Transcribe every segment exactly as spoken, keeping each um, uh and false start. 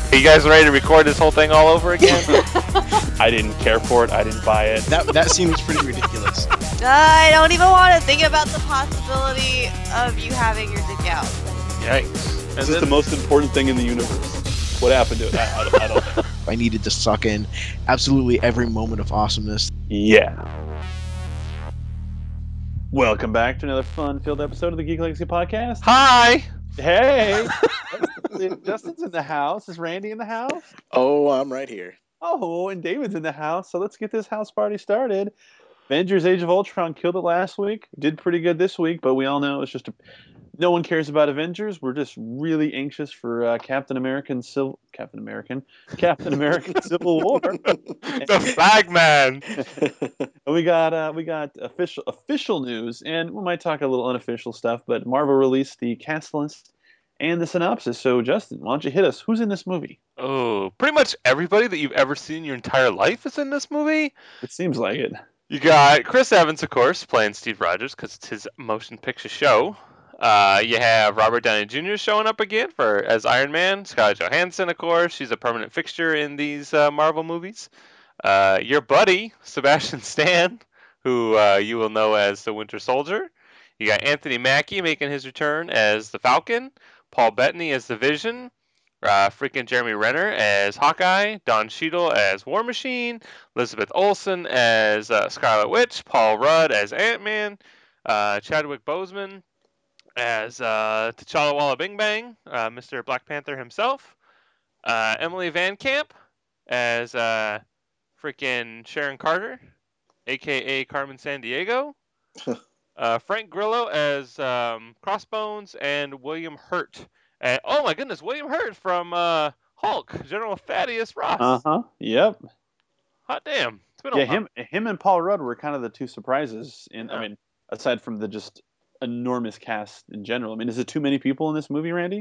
Are you guys ready to record this whole thing all over again? I didn't care for it. I didn't buy it. That that seems pretty ridiculous. I don't even want to think about the possibility of you having your dick out. Yikes. This And is then, the most important thing in the universe. What happened to it? I, I, don't, I don't know. I needed to suck in absolutely every moment of awesomeness. Yeah. Welcome back to another fun-filled episode of the Geek Legacy Podcast. hi! Hey! Justin's in the house. Is Randy in the house? Oh, I'm right here. Oh, and David's in the house. So let's get this house party started. Avengers Age of Ultron killed it last week. Did pretty good this week, but we all know it's just a... no one cares about Avengers. We're just really anxious for uh, Captain American Civil Captain American Captain American Civil War. The Flag Man! And we got uh, we got official official news, and we might talk a little unofficial stuff. But Marvel released the cast list and the synopsis. So Justin, why don't you hit us? Who's in this movie? Oh, pretty much everybody that you've ever seen in your entire life is in this movie. It seems like it. You got Chris Evans, of course, playing Steve Rogers because it's his motion picture show. Uh, you have Robert Downey Junior showing up again for as Iron Man. Scarlett Johansson, of course, she's a permanent fixture in these uh, Marvel movies. Uh, your buddy Sebastian Stan, who uh, you will know as the Winter Soldier. You got Anthony Mackie making his return as the Falcon. Paul Bettany as the Vision. Uh, freaking Jeremy Renner as Hawkeye, Don Cheadle as War Machine, Elizabeth Olsen as uh, Scarlet Witch, Paul Rudd as Ant-Man, uh, Chadwick Boseman as uh, T'Challa Walla Bing Bang, uh, Mister Black Panther himself, uh, Emily Van Camp as uh, freaking Sharon Carter, aka Carmen Sandiego, uh, Frank Grillo as um, Crossbones, and William Hurt. And, oh my goodness, William Hurt from uh, Hulk, General Thaddeus Ross. Uh huh. Yep. Hot damn. It's been a Yeah, while. him him and Paul Rudd were kind of the two surprises. In Yeah. I mean, aside from the just enormous cast in general. I mean, is it too many people in this movie, Randy?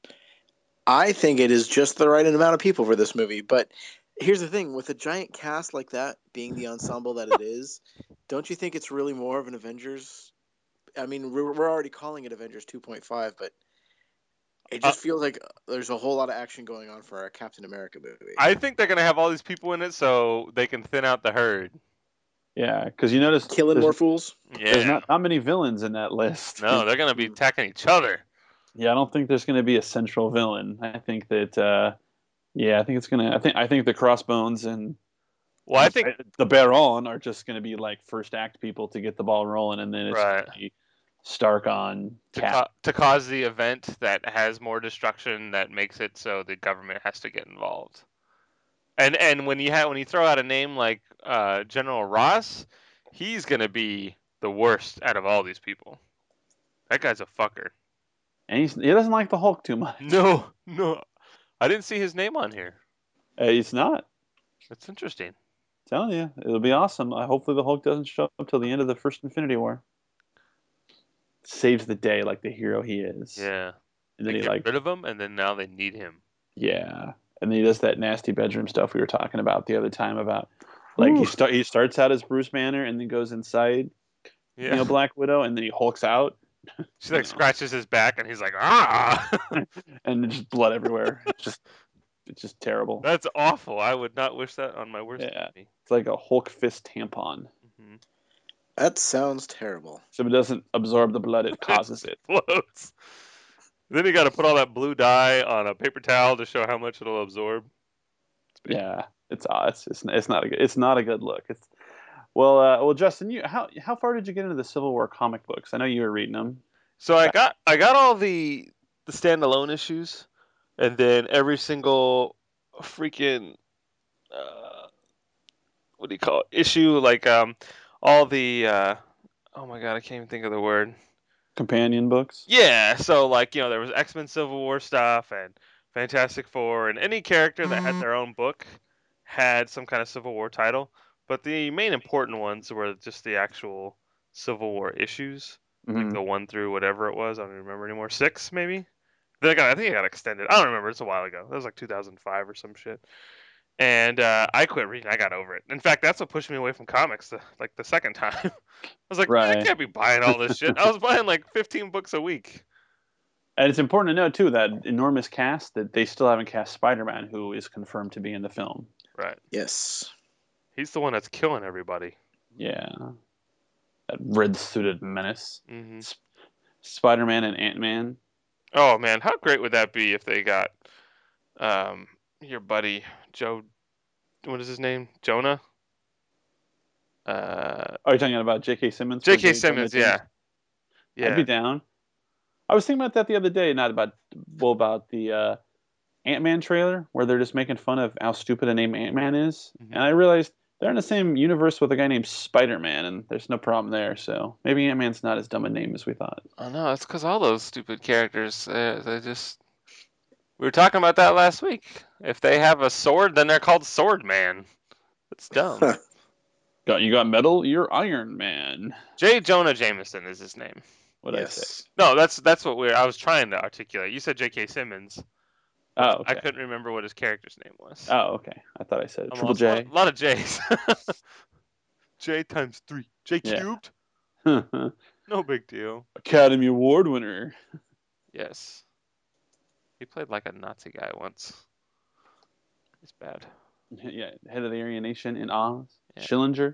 I think it is just the right amount of people for this movie. But here's the thing: with a giant cast like that, being the ensemble that it is, don't you think it's really more of an Avengers? I mean, we're, we're already calling it Avengers two point five, but it just Uh, feels like there's a whole lot of action going on for our Captain America movie. I think they're going to have all these people in it so they can thin out the herd. Yeah, because you notice Killing there's, more fools. Yeah. there's not, not many villains in that list. No, they're going to be attacking each other. Yeah, I don't think there's going to be a central villain. I think that, uh, yeah, I think it's going to. I think I think the Crossbones and Well, I think the Baron are just going to be like first act people to get the ball rolling, and then it's Right. gonna be Stark on to, Cap. ca- to cause the event that has more destruction that makes it so the government has to get involved. And and when you have when you throw out a name like uh, General Ross, he's going to be the worst out of all these people. That guy's a fucker. And he's, he doesn't like the Hulk too much. No, no. I didn't see his name on here. Uh, he's not. That's interesting. Telling you, it'll be awesome. Uh, hopefully, the Hulk doesn't show up till the end of the first Infinity War. Saves the day like the hero he is. Yeah. And They then he get like, rid of him, and then now they need him. yeah. And then he does that nasty bedroom stuff we were talking about the other time about, like he Ooh. start he starts out as Bruce Banner and then goes inside, Yeah. you know, Black Widow, and then he hulks out She like scratches his back, and he's like, ah. and there's just blood everywhere. It's just, it's just terrible. That's awful. I would not wish that on my worst Yeah. enemy. It's like a Hulk fist tampon. Mm-hmm. That sounds terrible. So if it doesn't absorb the blood, it causes it. Floats. Then you got to put all that blue dye on a paper towel to show how much it'll absorb. Yeah, it's uh, it's it's, it's not a good it's not a good look. It's well, uh, well, Justin, you how how far did you get into the Civil War comic books? I know you were reading them. So I got I got all the the standalone issues, and then every single freaking uh, what do you call it? Issue, like um all the uh, oh my god, I can't even think of the word. Companion books. Yeah, so like, you know, there was X-Men Civil War stuff and Fantastic Four, and any character that had their own book had some kind of Civil War title. But the main important ones were just the actual Civil War issues, like Mhm. the one through whatever it was. I don't remember anymore. Six, maybe? Then I, got, I think it got extended. I don't remember. It's a while ago. That was like two thousand five or some shit. And uh, I quit reading. I got over it. In fact, that's what pushed me away from comics the, like the second time. I was like, man, I Right. can't be buying all this shit. I was buying like fifteen books a week. And it's important to note too that enormous cast that they still haven't cast Spider-Man, who is confirmed to be in the film. Right. Yes. He's the one that's killing everybody. Yeah, that red-suited menace. Mm-hmm. Sp- Spider-Man and Ant-Man. Oh man, how great would that be if they got um your buddy Joe? What is his name? Jonah. Uh, Are you talking about J K. Simmons? for J K. J. Jonah Simmons. Jameson? Yeah. Yeah. I'd be down. I was thinking about that the other day, not about well about the uh, Ant-Man trailer where they're just making fun of how stupid a name Ant-Man is, Mhm. and I realized they're in the same universe with a guy named Spider-Man, and there's no problem there. So maybe Ant-Man's not as dumb a name as we thought. Oh no, it's because all those stupid characters, uh, they just. We were talking about that last week. If they have a sword, then they're called Sword Man. It's dumb. Got you got metal? You're Iron Man. J. Jonah Jameson is his name. What I say? Yes. No, that's that's what we. I was trying to articulate. You said J K. Simmons. Oh, okay. I couldn't remember what his character's name was. Oh, okay. I thought I said it. I'm Triple lost. J. A lot of J's. J times three. J Yeah. cubed. No big deal. Academy Award winner. Yes. He played like a Nazi guy once. He's bad. Yeah, head of the Aryan Nation in Oz. Yeah. Schillinger.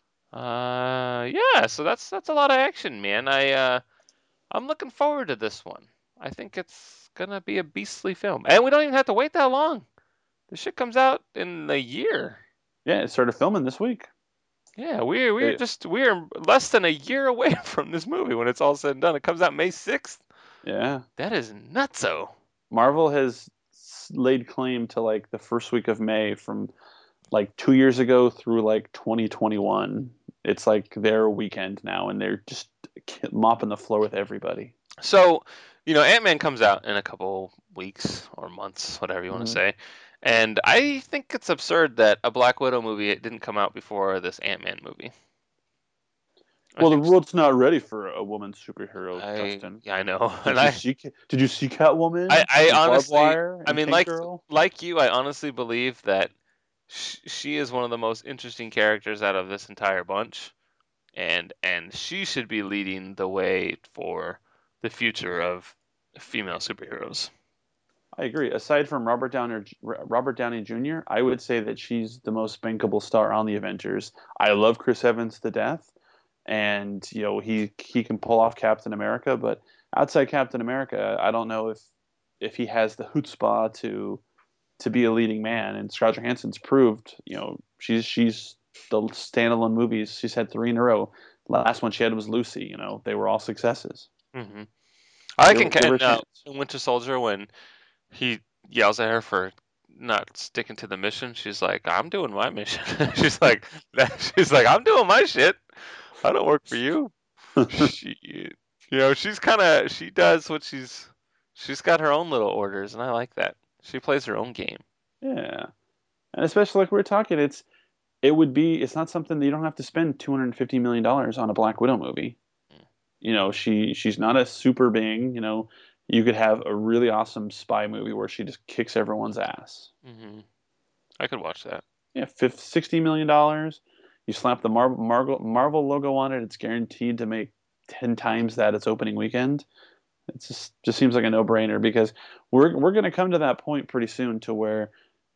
Uh, yeah. So that's that's a lot of action, man. I uh, I'm looking forward to this one. I think it's gonna be a beastly film, and we don't even have to wait that long. This shit comes out in a year. Yeah, it started filming this week. Yeah, we're we're They- just we're less than a year away from this movie when it's all said and done. It comes out May sixth. Yeah. That is nutso. Marvel has s- laid claim to like the first week of May from like two years ago through like twenty twenty-one. It's like their weekend now, and they're just ki- mopping the floor with everybody. So, you know, Ant-Man comes out in a couple weeks or months, whatever you want to Mhm. say. And I think it's absurd that a Black Widow movie didn't come out before this Ant-Man movie. I Well, the think- world's not ready for a woman superhero, I, Dustin. yeah, I know. Did And you I, see? Ca- Did you see Catwoman? I- I and Barbed honestly- Wire I and mean, Tank like Girl? like you, I honestly believe that sh- she is one of the most interesting characters out of this entire bunch, and and she should be leading the way for the future of female superheroes. I agree. Aside from Robert Downey, Robert Downey Junior, I would say that she's the most bankable star on the Avengers. I love Chris Evans to death, and you know he he can pull off Captain America. But outside Captain America, I don't know if if he has the chutzpah to to be a leading man. And Scarlett Johansson's proved, you know, she's she's the standalone movies. She's had three in a row. Last one she had was Lucy. You know, they were all successes. hmm I Give- can give her a kind uh, chance. in Winter Soldier when he yells at her for not sticking to the mission. She's like, "I'm doing my mission." she's like, that, "She's like, I'm doing my shit. I don't work for you." she, you know, she's kind of she does what she's she's got her own little orders, and I like that. She plays her own game. Yeah, and especially like we we're talking, it's it would be it's not something that you don't have to spend two hundred fifty million dollars on a Black Widow movie. Mm. You know, she she's not a super being. You know, you could have a really awesome spy movie where she just kicks everyone's ass. hmm I could watch that. Yeah, fifty, sixty million dollars. You slap the Marvel, Marvel Marvel logo on it, it's guaranteed to make ten times that its opening weekend. It just just seems like a no brainer because we're we're going to come to that point pretty soon to where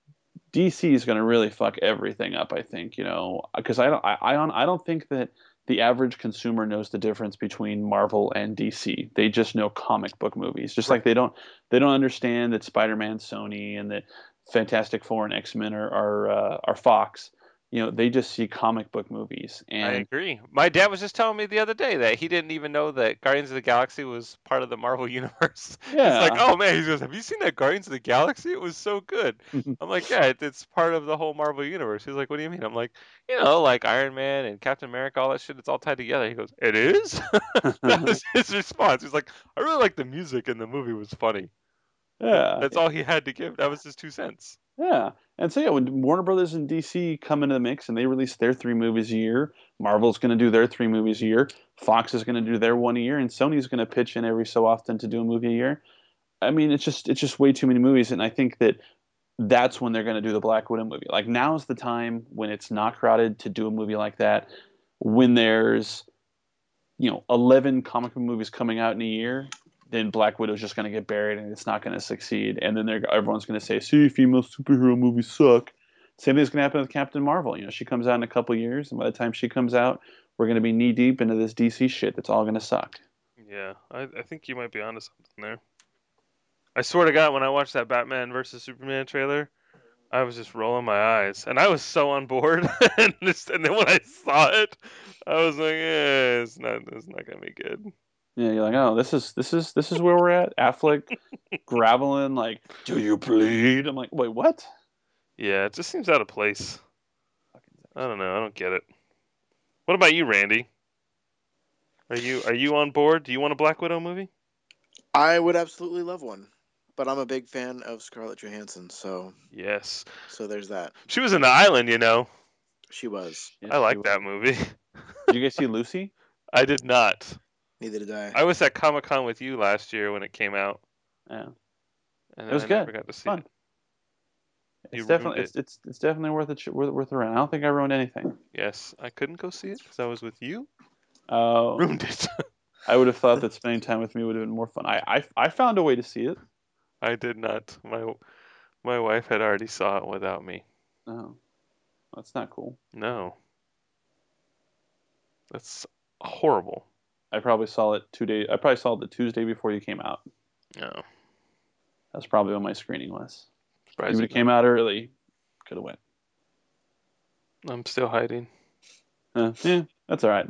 D C is going to really fuck everything up. I think you know because I don't I I don't, I don't think that the average consumer knows the difference between Marvel and D C. They just know comic book movies, just like they don't they don't understand that Spider-Man Sony and that Fantastic Four and X-Men are are, uh, are Fox. You know, they just see comic book movies, I and agree. My dad was just telling me the other day that he didn't even know that Guardians of the Galaxy was part of the Marvel universe. yeah, He's like, "Oh man," he goes, "Have you seen that Guardians of the Galaxy? It was so good." I'm like, "Yeah, it, it's part of the whole Marvel universe." He's like, "What do you mean?" I'm like, "You know, like Iron Man and Captain America, all that shit. It's all tied together." He goes, "It is." That was his response. He's like, "I really like the music in the movie. Was funny." yeah, That's all he had to give. That was his two cents. yeah. And so yeah, when Warner Brothers and D C come into the mix and they release their three movies a year, Marvel's going to do their three movies a year, Fox is going to do their one a year, and Sony's going to pitch in every so often to do a movie a year. I mean, it's just it's just way too many movies, and I think that that's when they're going to do the Black Widow movie. Like now's the time when it's not crowded to do a movie like that. When there's you know eleven comic book movies coming out in a year, then Black Widow's just going to get buried and it's not going to succeed. And then they're, everyone's going to say, see, female superhero movies suck. Same thing's going to happen with Captain Marvel. You know, she comes out in a couple years, and by the time she comes out, we're going to be knee deep into this D C shit that's all going to suck. Yeah, I, I think you might be onto something there. I swear to God, when I watched that Batman versus Superman trailer, I was just rolling my eyes, and I was so on board. and, just, and then when I saw it, I was like, "Yeah, it's not, it's not gonna be good." Yeah, you're like, oh, this is this is this is where we're at. Affleck graveling like, do you bleed? I'm like, wait, what? Yeah, it just seems out of place. I don't know. I don't get it. What about you, Randy? Are you are you on board? Do you want a Black Widow movie? I would absolutely love one, but I'm a big fan of Scarlett Johansson, so Yes. so there's that. She was in The Island, you know. She was. Yes, I she like was. that movie. Did you guys see Lucy? I did not. Neither did I. I was at Comic Con with you last year when it came out, Yeah, and it was I good. never got to see Fun. it. It's You ruined definitely it. it's, it's it's definitely worth it. Worth, worth around. I don't think I ruined anything. Yes, I couldn't go see it because I was with you. Uh, Ruined it. I would have thought that spending time with me would have been more fun. I, I I found a way to see it. I did not. My my wife had already saw it without me. Oh, that's not cool. No. That's horrible. I probably saw it two days. I probably saw it the Tuesday before you came out. No. That's probably when my screening was. If Surprised you came out early, could have went. I'm still hiding. Uh, yeah, that's all right.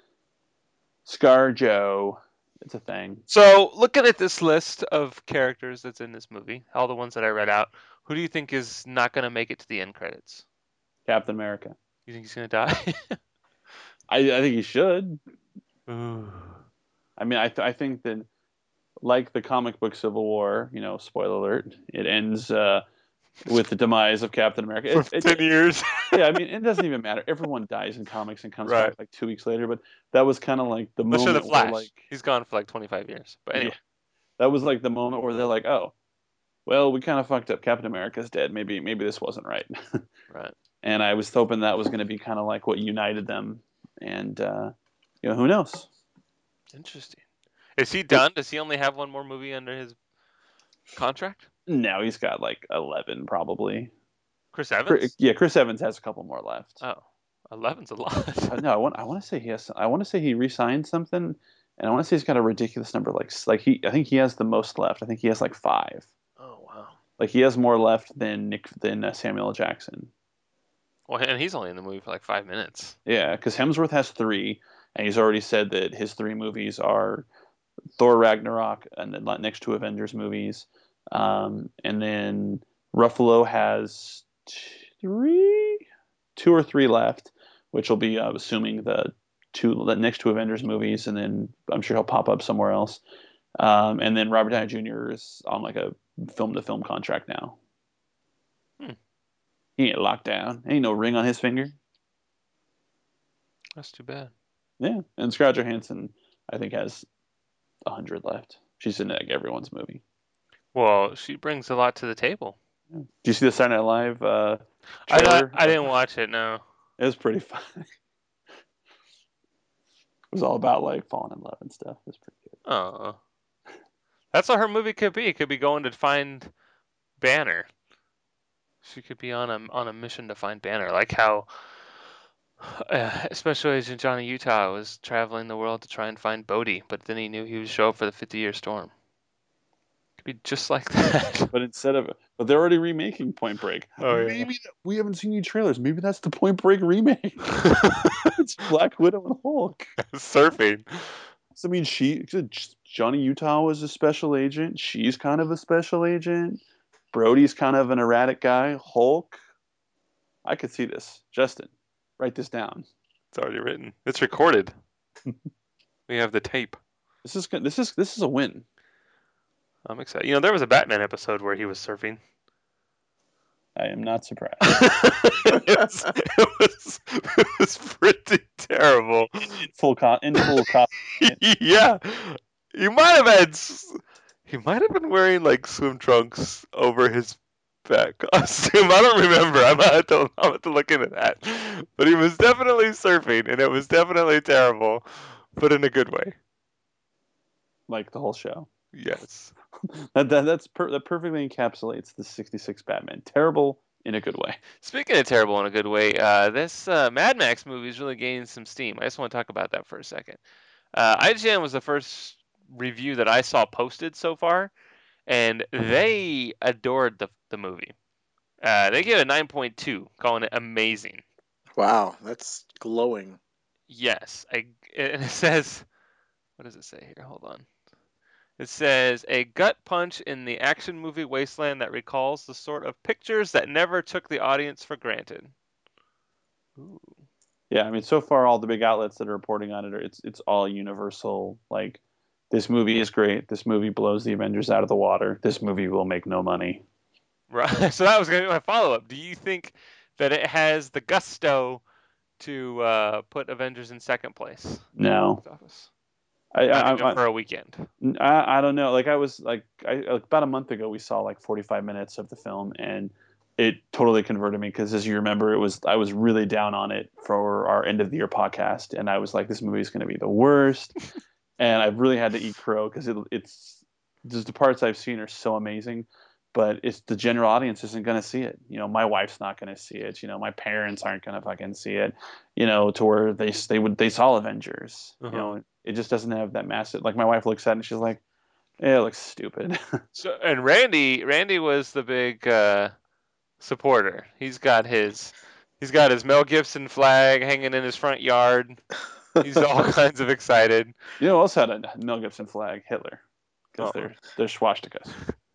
Scar Joe, it's a thing. So, looking at this list of characters that's in this movie, all the ones that I read out, who do you think is not going to make it to the end credits? Captain America. You think he's going to die? I I think he should. Ooh. I mean, I th- I think that like the comic book Civil War, you know, spoiler alert, it ends uh, with the demise of Captain America. It, For it, ten years. yeah, I mean, it doesn't even matter. Everyone dies in comics and comes Right. back like two weeks later, but that was kind of like the Let's show moment the Flash. where like He's gone for like twenty-five years. But anyway. Yeah. that was like the moment where they're like, oh, well, we kind of fucked up. Captain America's dead. Maybe maybe this wasn't right. Right. And I was hoping that was going to be kind of like what united them. And uh, you know, who knows? Interesting. Is he done? Does he only have one more movie under his contract? Now he's got like eleven probably. Chris Chris, Evans? yeah, Chris Evans has a couple more left. Oh, eleven's a lot. Uh, no, I want I want to say he has. I want to say he re-signed something, and I want to say he's got a ridiculous number. Like like he, I think he has the most left. I think he has like five. Oh, wow. Like he has more left than Nick than uh, Samuel L. Jackson. Well, and he's only in the movie for like five minutes. Yeah, because Hemsworth has three, and he's already said that his three movies are Thor Ragnarok and then like, next two Avengers movies, um, and then Ruffalo has three, two or three left, which will be, I'm assuming, the two the next two Avengers movies, and then I'm sure he'll pop up somewhere else. Um, and then Robert Downey Junior is on like a film-to-film contract now. Hmm. He ain't locked down. Ain't no ring on his finger. That's too bad. Yeah, and Scarlett Johansson, I think, has a hundred left. She's in like everyone's movie. Well, she brings a lot to the table. Yeah. Do you see the Saturday Night Live uh, I, trailer? I didn't watch it, no. It was pretty fun. It was all about like falling in love and stuff. It was pretty good. Oh. That's what her movie could be. It could be going to find Banner. She could be on a on a mission to find Banner, like how uh, Special Agent Johnny Utah was traveling the world to try and find Bodhi, but then he knew he would show up for the fifty-year storm. Could be just like that. But instead of, but they're already remaking Point Break. Oh, yeah. Maybe that, we haven't seen any trailers. Maybe that's the Point Break remake. It's Black Widow and Hulk. Surfing. So, I mean, she Johnny Utah was a special agent. She's kind of a special agent. Brody's kind of an erratic guy. Hulk. I could see this. Justin, write this down. It's already written. It's recorded. We have the tape. This is this is this is a win. I'm excited. You know, there was a Batman episode where he was surfing. I am not surprised. it, was, it, was, it was pretty terrible. Full co- in full costume. Yeah, you might have had. s- He might have been wearing like swim trunks over his bat costume. I don't remember. I'm gonna have to, I'm gonna have to look into that. But he was definitely surfing, and it was definitely terrible, but in a good way. Like the whole show. Yes. that, that that's per, that perfectly encapsulates the sixty-six Batman. Terrible in a good way. Speaking of terrible in a good way, uh, this uh, Mad Max movie is really gaining some steam. I just want to talk about that for a second. Uh, I G N was the first review that I saw posted so far, and they adored the the movie. Uh, they gave it a nine point two, calling it amazing. Wow, that's glowing. Yes, I, and it says, what does it say here? Hold on. It says, a gut punch in the action movie wasteland that recalls the sort of pictures that never took the audience for granted. Ooh. Yeah, I mean, so far all the big outlets that are reporting on it, are, it's it's all universal. Like, this movie is great. This movie blows the Avengers out of the water. This movie will make no money. Right. So that was going to be my follow-up. Do you think that it has the gusto to uh, put Avengers in second place? No, Office? I Not I, even I, for a weekend. I I don't know. Like I was like I like about a month ago, we saw like forty-five minutes of the film, and it totally converted me because, as you remember, it was I was really down on it for our end of the year podcast, and I was like, this movie is going to be the worst, and I really had to eat crow because it, it's just the parts I've seen are so amazing, but it's the general audience isn't going to see it. You know, my wife's not going to see it. You know, my parents aren't going to fucking see it. You know, to where they they would they saw Avengers. Uh-huh. You know, it just doesn't have that massive. Like my wife looks at it and she's like, "Yeah, it looks stupid." So and Randy, Randy was the big uh, supporter. He's got his, he's got his Mel Gibson flag hanging in his front yard. He's all kinds of excited. You know, who else had a Mel Gibson flag? Hitler, because Oh. they're they're swastikas.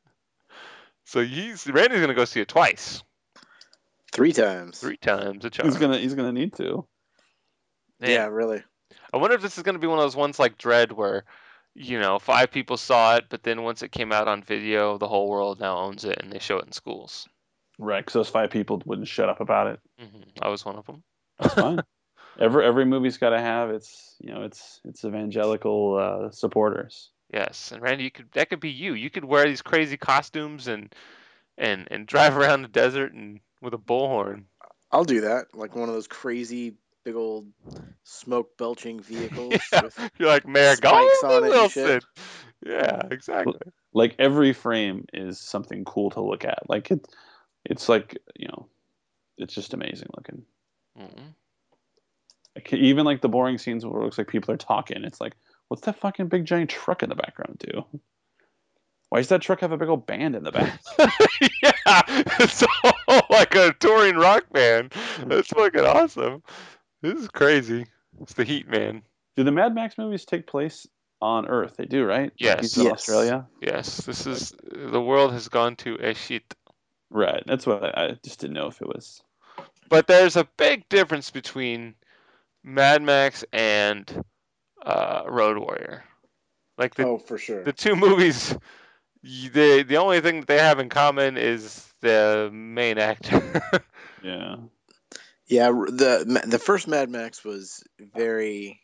So he's Randy's gonna go see it twice, Three times. three times a charm. He's gonna he's gonna need to. Man, Yeah, really. I wonder if this is gonna be one of those ones like Dread where, you know, five people saw it, but then once it came out on video, the whole world now owns it and they show it in schools. Right, because those five people wouldn't shut up about it. hmm I was one of them. That's fine. every every movie's got to have its you know its its evangelical uh, supporters. Yes, and Randy, you could that could be you. You could wear these crazy costumes and and and drive around the desert and with a bullhorn. I'll do that. Like one of those crazy big old smoke belching vehicles. Yeah, With... you're like Mayor spikes on it and Wilson. shit. Yeah, exactly. Like every frame is something cool to look at. Like it, it's like you know, it's just amazing looking. Mm-hmm. Like, even like the boring scenes where it looks like people are talking, it's like, what's that fucking big giant truck in the background do? Why does that truck have a big old band in the back? Yeah, it's all like a touring rock band. That's fucking awesome. This is crazy. It's the Heat, man. Do the Mad Max movies take place on Earth? They do, right? Yes. He's in Yes. Australia. Yes, this is the world has gone to a shit. Right. That's what I, I just didn't know if it was. But there's a big difference between Mad Max and uh, Road Warrior. Like the Oh, for sure. the two movies, y- the the only thing that they have in common is the main actor. Yeah. Yeah, r- the the first Mad Max was very.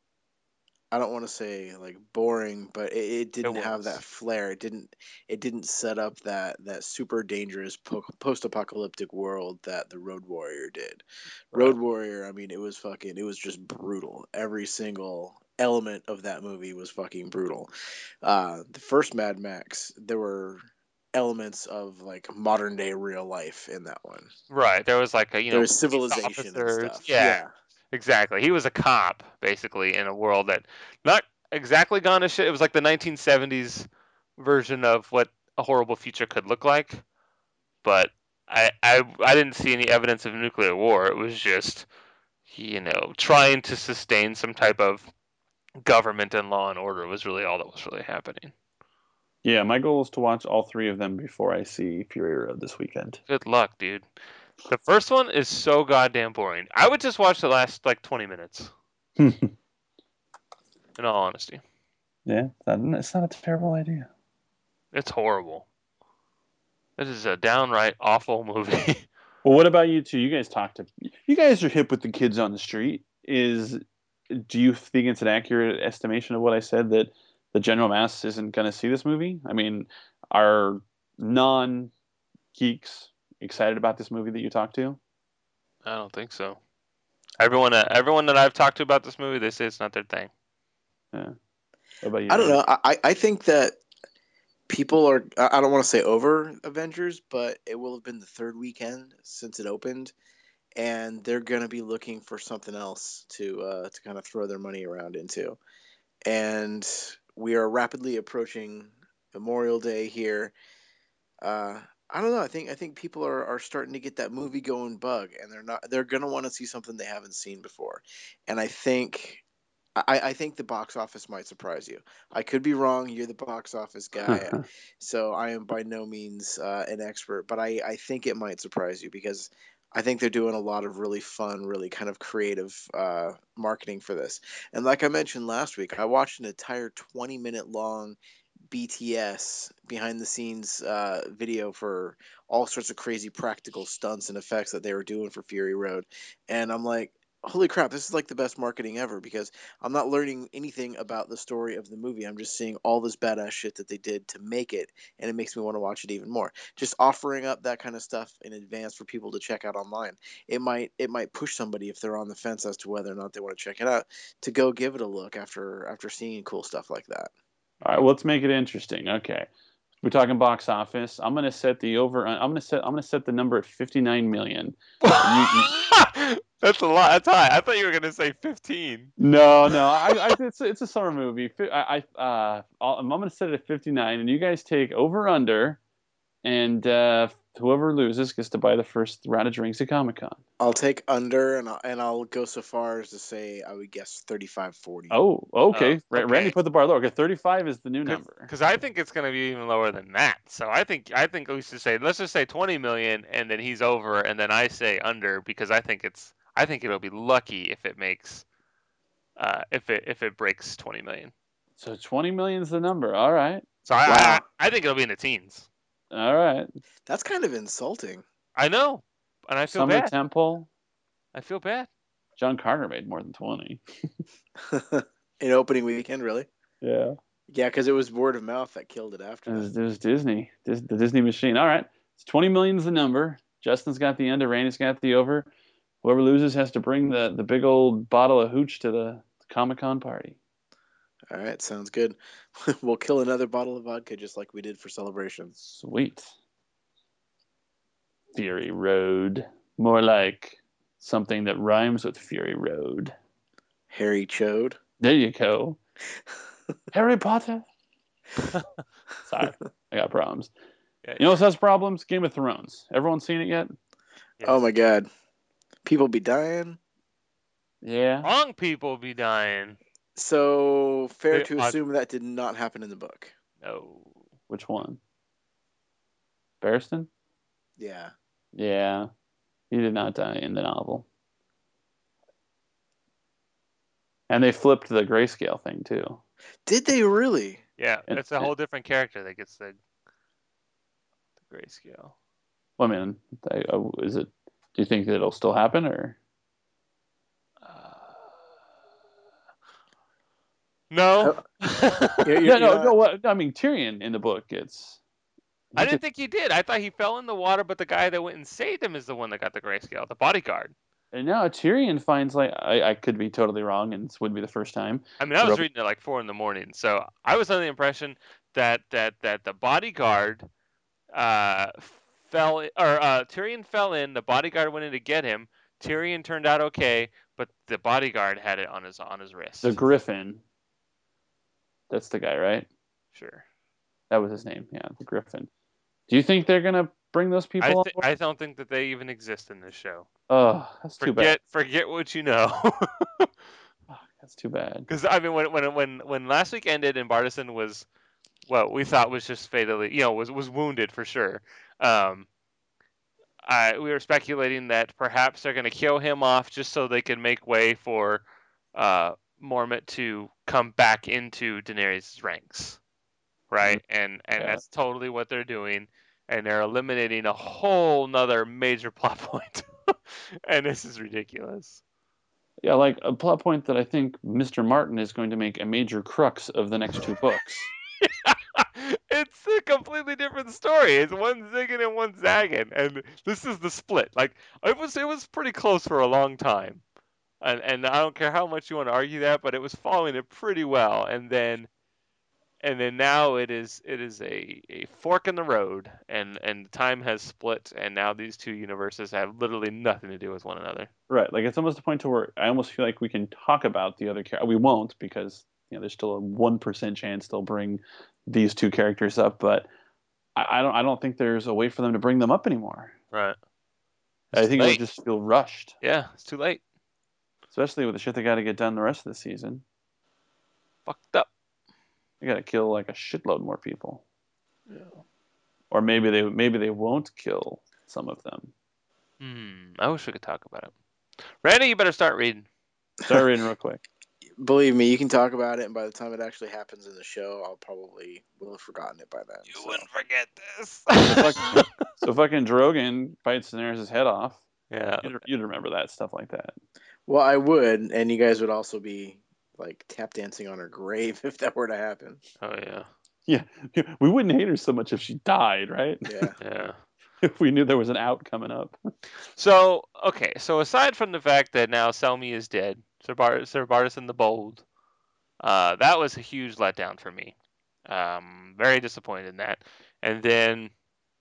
I don't want to say like boring, but it, it didn't have was. that flair. It didn't. It didn't set up that that super dangerous po- post-apocalyptic world that the Road Warrior did. Road Warrior, I mean, it was fucking. It was just brutal. Every single element of that movie was fucking brutal. Uh, the first Mad Max, there were elements of like modern day real life in that one. Right. There was like a you There know was police civilization and officers. stuff. Yeah, exactly. He was a cop basically in a world that not exactly gone to shit. It was like the nineteen seventies version of what a horrible future could look like. But I I I didn't see any evidence of nuclear war. It was just you know trying to sustain some type of government and law and order was really all that was really happening. Yeah, my goal is to watch all three of them before I see Fury Road this weekend. Good luck, dude. The first one is so goddamn boring. I would just watch the last like twenty minutes. yeah, In all honesty, it's not, it's not a terrible idea. it's horrible. This is a downright awful movie. Well, what about you two? You guys talk to you guys are hip with the kids on the street. Is do you think it's an accurate estimation of what I said that the general mass isn't going to see this movie? I mean, are non geeks excited about this movie that you talk to? I don't think so. Everyone, uh, everyone that I've talked to about this movie, they say it's not their thing. Yeah. What about you? I don't know. I, I think that people are, I I don't want to say over Avengers, but it will have been the third weekend since it opened, and they're going to be looking for something else to uh, to kind of throw their money around into. And we are rapidly approaching Memorial Day here. Uh, I don't know. I think I think people are, are starting to get that movie going bug, and they're not. They're gonna want to see something they haven't seen before. And I think I, I think the box office might surprise you. I could be wrong. You're the box office guy, so I am by no means uh, an expert, but I, I think it might surprise you because I think they're doing a lot of really fun, really kind of creative uh, marketing for this. And like I mentioned last week, I watched an entire twenty minute long B T S behind the scenes uh, video for all sorts of crazy practical stunts and effects that they were doing for Fury Road. And I'm like, holy crap, this is like the best marketing ever because I'm not learning anything about the story of the movie. I'm just seeing all this badass shit that they did to make it, and it makes me want to watch it even more. Just offering up that kind of stuff in advance for people to check out online. It might it might push somebody if they're on the fence as to whether or not they want to check it out to go give it a look after after seeing cool stuff like that. All right, well, let's make it interesting. Okay, we're talking box office. I'm gonna set the over. I'm gonna set. I'm gonna set the number at fifty-nine million. You- you- That's a lot. That's high. I thought you were gonna say fifteen. No, no, I, I it's, a, it's a summer movie. Fi- I, I uh, I'll, I'm gonna set it at fifty-nine, and you guys take over under, and uh, whoever loses gets to buy the first round of drinks at Comic Con. I'll take under, and I'll, and I'll go so far as to say I would guess thirty-five forty. Oh, okay. Oh, okay. Randy put the bar low. Okay, thirty-five is the new number. Because I think it's gonna be even lower than that. So I think I think we should say let's just say twenty million, and then he's over, and then I say under because I think it's I think it'll be lucky if it makes uh, if it if it breaks twenty million. So twenty million is the number. All right. So I, Wow. I I think it'll be in the teens. All right. That's kind of insulting. I know, and I feel Summer bad. Temple. I feel bad. John Carter made more than twenty. In opening weekend, really? Yeah. Yeah, because it was word of mouth that killed it after It that. was, it was Disney. Dis, the Disney machine. All right. It's twenty million is the number. Justin's got the under. Randy's got the over. Whoever loses has to bring the, the big old bottle of hooch to the Comic-Con party. All right, sounds good. We'll kill another bottle of vodka just like we did for Celebration. Sweet. Fury Road. More like something that rhymes with Fury Road. Harry Chode. There you go. Harry Potter. Sorry, I got problems. Yeah. You know what has problems? Game of Thrones. Everyone seen it yet? Yes. Oh my god. People be dying. Yeah. Wrong people be dying. So, fair Wait, to I- assume that did not happen in the book. No. Which one? Barristan? Yeah. Yeah. He did not die in the novel. And they flipped the grayscale thing too. Did they really? Yeah, And- it's a whole different character that gets the the grayscale. Well, I mean, I- uh, is it? Do you think that it'll still happen, or? Uh, no. You're- No, you're no, not- no. What, I mean, Tyrion in the book gets. I didn't think he did. I thought he fell in the water, but the guy that went and saved him is the one that got the grayscale, the bodyguard. And now Tyrion finds like I, I could be totally wrong, and this wouldn't be the first time. I mean, I was Rope- reading it like four in the morning, so I was under the impression that that that the bodyguard uh, fell or uh, Tyrion fell in. The bodyguard went in to get him. Tyrion turned out okay, but the bodyguard had it on his on his wrist. The Griffin. That's the guy, right? Sure. That was his name. Yeah, the Griffin. Do you think they're gonna bring those people? I, on th- board? I don't think that they even exist in this show. Oh, that's too bad. Forget forget what you know. That's too bad. Because I mean, when when when when last week ended and Bartison was, what we thought was just fatally, you know, was was wounded for sure. Um, I we were speculating that perhaps they're going to kill him off just so they can make way for uh, Mormont to come back into Daenerys' ranks, right? And and Yeah. that's totally what they're doing, and they're eliminating a whole nother major plot point. And this is ridiculous. Yeah, like a plot point that I think Mister Martin is going to make a major crux of the next two books. It's a completely different story. It's one zigging and one zagging, and this is the split. Like it was, it was pretty close for a long time, and and I don't care how much you want to argue that, but it was following it pretty well. And then and then now it is it is a, a fork in the road, and and time has split, and now these two universes have literally nothing to do with one another. Right. Like it's almost the point to where I almost feel like we can talk about the other character. We won't because you know there's still a one percent chance they'll bring these two characters up, but I, I don't I don't think there's a way for them to bring them up anymore. Right. I think it late. would just feel rushed, Yeah, it's too late. especially with the shit they got to get done the rest of the season. Fucked up. They got to kill like a shitload more people, Yeah. or maybe they maybe they won't kill some of them. Hmm. I wish we could talk about it. Randy, you better start reading. Start reading real quick. Believe me, you can talk about it, and by the time it actually happens in the show, I'll probably will have forgotten it by then. You so. wouldn't forget this. So fucking, so fucking Drogon fights Daenerys' head off. Yeah. You'd, you'd remember that stuff like that. Well, I would, and you guys would also be like tap dancing on her grave if that were to happen. Oh yeah. Yeah, we wouldn't hate her so much if she died, right? Yeah. Yeah. If we knew there was an out coming up. So okay, so aside from the fact that now Selmy is dead, Sir, Bar- Sir Bartistan the Bold, uh, that was a huge letdown for me. Um, very disappointed in that. And then,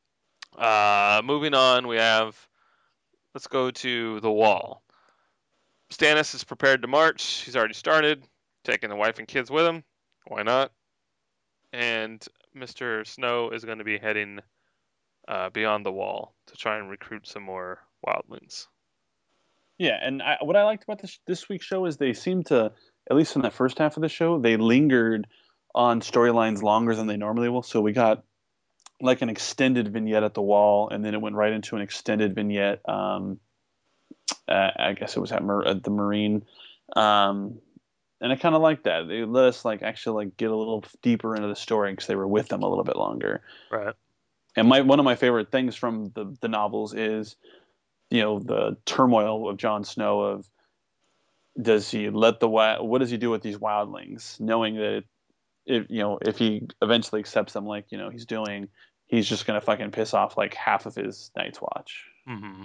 uh, moving on, we have. Let's go to the Wall. Stannis is prepared to march. He's already started, taking the wife and kids with him. Why not? And Mister Snow is going to be heading uh, beyond the Wall to try and recruit some more wildlings. Yeah, and I, what I liked about this this week's show is they seemed to, at least in the first half of the show, they lingered on storylines longer than they normally will. So we got like an extended vignette at the Wall, and then it went right into an extended vignette. Um, uh, I guess it was at, Mar- at the Marine, um, and I kind of like that. They let us like actually like get a little deeper into the story because they were with them a little bit longer. Right. And my one of my favorite things from the the novels is, you know, the turmoil of Jon Snow. Of does he let the wild? What does he do with these wildlings, knowing that if you know if he eventually accepts them, like you know he's doing, he's just gonna fucking piss off like half of his Night's Watch. Mm-hmm.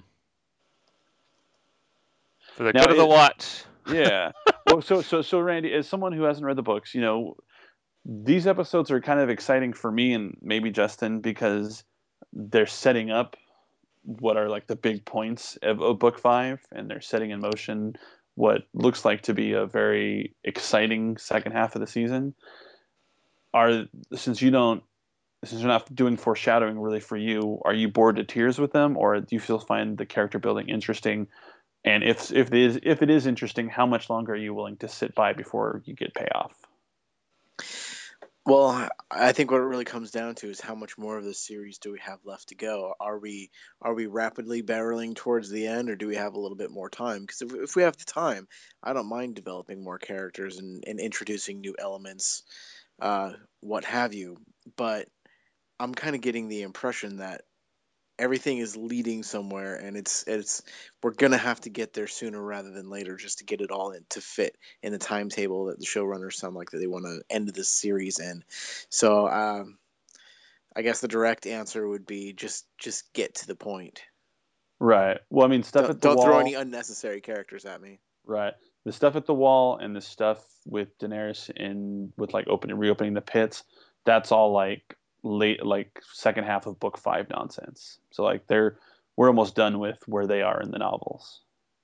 For the Now, good of the it- watch. Yeah. Well, so so so Randy, as someone who hasn't read the books, you know, these episodes are kind of exciting for me and maybe Justin because they're setting up what are like the big points of, of book five, and they're setting in motion what looks like to be a very exciting second half of the season. Are since you don't since you're not doing foreshadowing really for you, are you bored to tears with them, or do you still find the character building interesting? And if if it is if it is interesting, how much longer are you willing to sit by before you get payoff? Well, I think what it really comes down to is how much more of this series do we have left to go? Are we are we rapidly barreling towards the end, or do we have a little bit more time? Because if, if we have the time, I don't mind developing more characters and, and introducing new elements, uh, what have you. But I'm kind of getting the impression that everything is leading somewhere, and it's it's we're gonna have to get there sooner rather than later just to get it all in to fit in the timetable that the showrunners sound like that they want to end this series in. So um, I guess the direct answer would be just just get to the point. Right. Well, I mean, stuff Don't, at the don't wall. throw any unnecessary characters at me. Right. The stuff at the Wall and the stuff with Daenerys in with like opening reopening the pits. That's all like late, like second half of book five nonsense. So like they're we're almost done with where they are in the novels.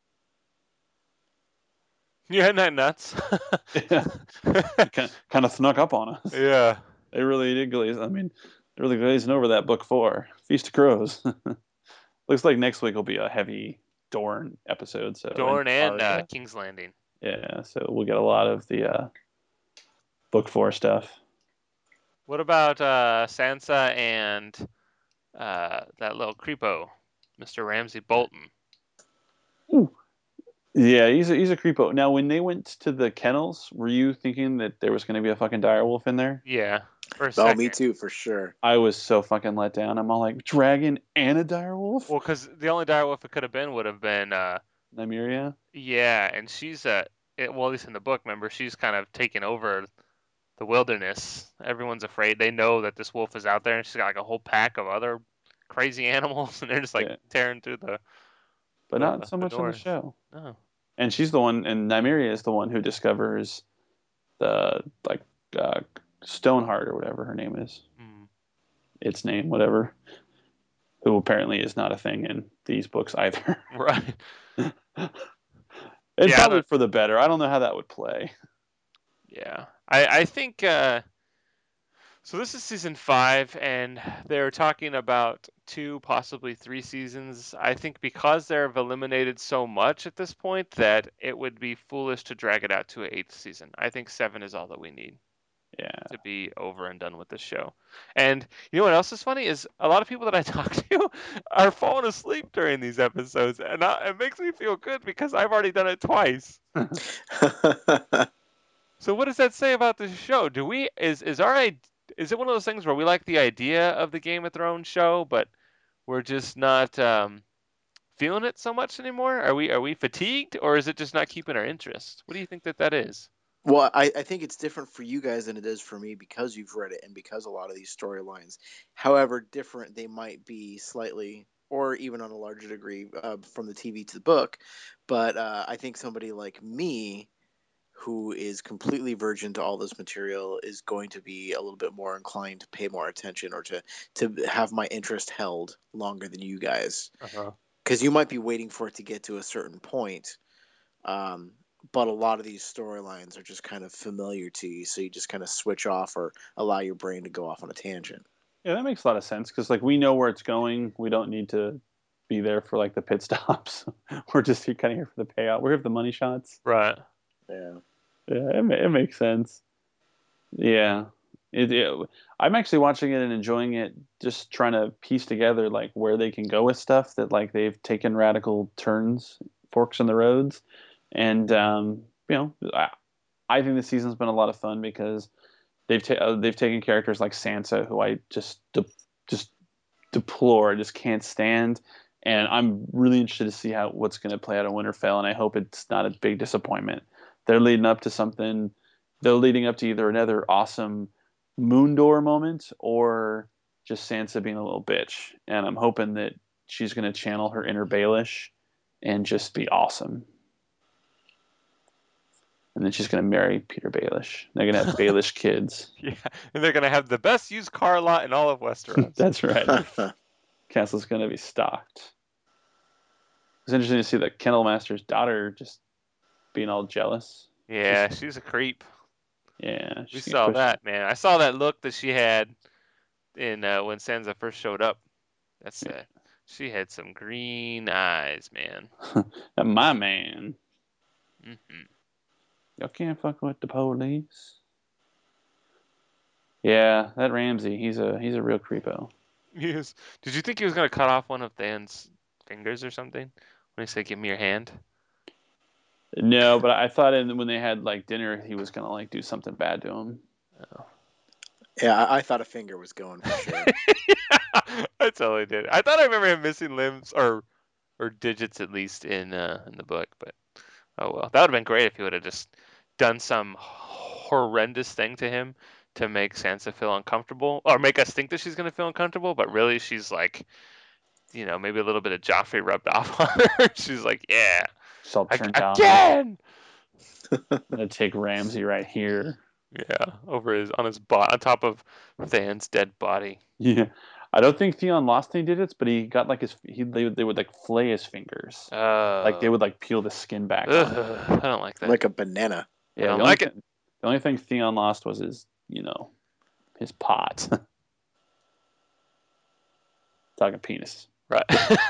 Yeah, not nuts. Yeah. kind, kind of snuck up on us. Yeah. They really did glaze. I mean, they're really glazing over that book four, Feast of Crows. Looks like next week will be a heavy Dorne episode. So Dorne and uh, Arya. King's Landing. Yeah, so we'll get a lot of the uh, book four stuff. What about uh, Sansa and uh, that little creepo, Mister Ramsay Bolton? Yeah, he's a, he's a creepo. Now, when they went to the kennels, were you thinking that there was going to be a fucking direwolf in there? Yeah, for a Oh, second. me too, for sure. I was so fucking let down. I'm all like, dragon and a direwolf? Well, because the only direwolf it could have been would have been, uh, Nymeria? yeah, and she's uh, it, well, at least in the book, remember, she's kind of taken over the wilderness. Everyone's afraid. They know that this wolf is out there, and she's got like a whole pack of other crazy animals, and they're just like Yeah. tearing through the. But the- not so the much in the north. show. Oh. And she's the one, and Nymeria is the one who discovers the, like, uh, Stoneheart or whatever her name is. Hmm. Its name, whatever. Who apparently is not a thing in these books either. Right. And Yeah, I probably don't- for the better. I don't know how that would play. Yeah. I, I think uh, so this is season five, and they're talking about two, possibly three seasons. I think because they've eliminated so much at this point that it would be foolish to drag it out to an eighth season. I think seven is all that we need Yeah. to be over and done with this show. And you know what else is funny is a lot of people that I talk to are falling asleep during these episodes, and I, it makes me feel good because I've already done it twice. So what does that say about this show? Do we is is our i- is it one of those things where we like the idea of the Game of Thrones show, but we're just not um, feeling it so much anymore? Are we are we fatigued, or is it just not keeping our interest? What do you think that that is? Well, I, I think it's different for you guys than it is for me because you've read it and because a lot of these storylines, however different they might be slightly or even on a larger degree uh, from the T V to the book. But uh, I think somebody like me, who is completely virgin to all this material, is going to be a little bit more inclined to pay more attention or to, to have my interest held longer than you guys. Uh-huh. Because you might be waiting for it to get to a certain point. Um, but a lot of these storylines are just kind of familiar to you, so you just kind of switch off or allow your brain to go off on a tangent. Yeah, that makes a lot of sense because like we know where it's going. We don't need to be there for like the pit stops. We're just here, kind of here for the payout. We're here for the money shots. Right. Yeah. Yeah, it, ma- it makes sense. Yeah. It, it, I'm actually watching it and enjoying it, just trying to piece together like where they can go with stuff that like they've taken radical turns, forks in the roads, and um, you know, I, I think the season's been a lot of fun because they've ta- uh, they've taken characters like Sansa, who I just de- just deplore, just can't stand, and I'm really interested to see how what's going to play out in Winterfell, and I hope it's not a big disappointment. They're leading up to something. They're leading up to either another awesome Moondor moment or just Sansa being a little bitch, and I'm hoping that she's going to channel her inner Baelish and just be awesome. And then she's going to marry Peter Baelish. They're going to have Baelish kids. Yeah, and they're gonna have the best used car lot in all of Westeros. That's right. Castle's going to be stocked. It's interesting to see the Kennel Master's daughter just being all jealous. Yeah, she's a creep. Yeah, We she's gonna saw push- that, man. I saw that look that she had in uh, when Sansa first showed up. That's uh, she had some green eyes, man. My man, Hmm. y'all can't fuck with the police. Yeah, that Ramsay, he's a he's a real creepo. Yes. Did you think he was gonna cut off one of Than's fingers or something when he said, "Give me your hand"? No, but I thought in, when they had like dinner, he was gonna like do something bad to him. Yeah, I, I thought a finger was going for sure. Yeah, I totally did. I thought I remember him missing limbs or or digits at least in uh, in the book, but oh well. That would have been great if he would have just done some horrendous thing to him to make Sansa feel uncomfortable or make us think that she's gonna feel uncomfortable, but really she's like, you know, maybe a little bit of Joffrey rubbed off on her. She's like, yeah, Just all I, turned down. again. I'm gonna take Ramsay right here. Yeah, over his on his bot on top of Than's dead body. Yeah, I don't think Theon lost any digits, but he got like his he they, would- they would like flay his fingers, Uh, like they would like peel the skin back. ugh, On it. I don't like that. Like a banana. I Yeah, don't the like only, it. The only thing Theon lost was his, you know, his pot. Talking penis. Right.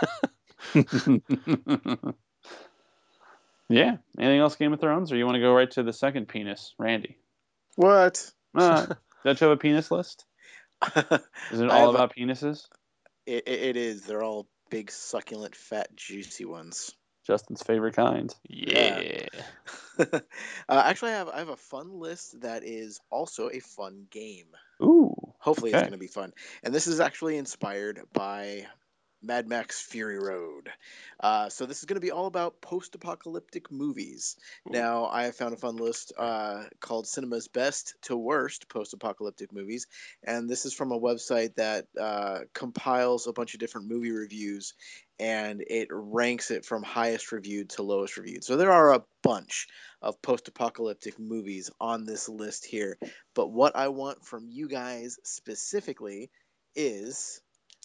Yeah. Anything else, Game of Thrones, or you want to go right to the second penis, Randy? What? Uh, don't you have a penis list? Is it I all have a- about penises? It, it, it is. They're all big, succulent, fat, juicy ones. Justin's favorite kind. Yeah. uh, actually, I have I have a fun list that is also a fun game. Ooh. Hopefully, Okay. it's going to be fun. And this is actually inspired by Mad Max Fury Road. Uh, so this is going to be all about post-apocalyptic movies. Now, I have found a fun list uh, called Cinema's Best to Worst Post-Apocalyptic Movies, and this is from a website that uh, compiles a bunch of different movie reviews, and it ranks it from highest reviewed to lowest reviewed. So there are a bunch of post-apocalyptic movies on this list here, but what I want from you guys specifically is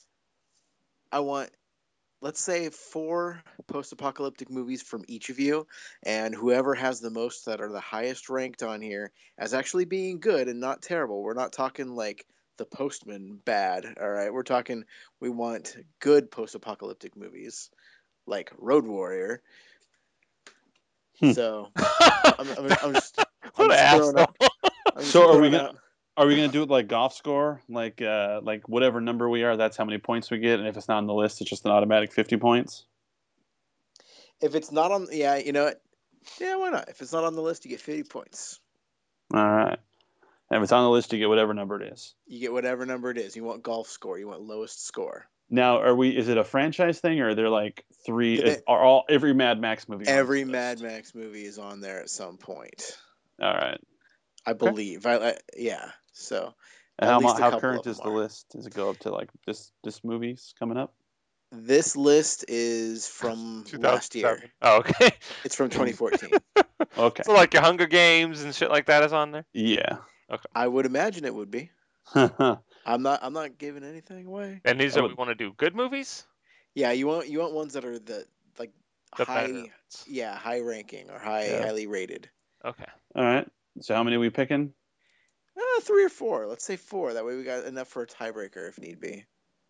I want, let's say, four post-apocalyptic movies from each of you, and whoever has the most that are the highest ranked on here as actually being good and not terrible. We're not talking like The Postman bad, all right? We're talking we want good post-apocalyptic movies like Road Warrior. Hmm. So I'm, I'm, I'm just, I'm What just an throwing asshole. out. I'm just So are we throwing gonna out- are we gonna do it like golf score, like uh, like whatever number we are, that's how many points we get, and if it's not on the list, it's just an automatic fifty points. If it's not on, yeah, you know what? Yeah, why not? If it's not on the list, you get fifty points. All right. And if it's on the list, you get whatever number it is. You get whatever number it is. You want golf score. You want lowest score. Now, are we? Is it a franchise thing, or are there like three? Yeah. Is, are all every Mad Max movie? on Every this Mad list? Max movie is on there at some point. All right. I believe. I, I, yeah. So And at how, least mu- a how couple current of is them the are. list? Does it go up to like this this movie's coming up? This list is from last year. two thousand seven. Oh, okay. It's from twenty fourteen. Okay. So like your Hunger Games and shit like that is on there? Yeah. I would imagine it would be. I I'm not. I'm not giving anything away. And these I are would- we want to do good movies? Yeah, you want you want ones that are the like The high. better ones. Yeah, high ranking or high Yeah. highly rated. Okay. All right. So how many are we picking? Uh, three or four. Let's say four. That way we got enough for a tiebreaker if need be.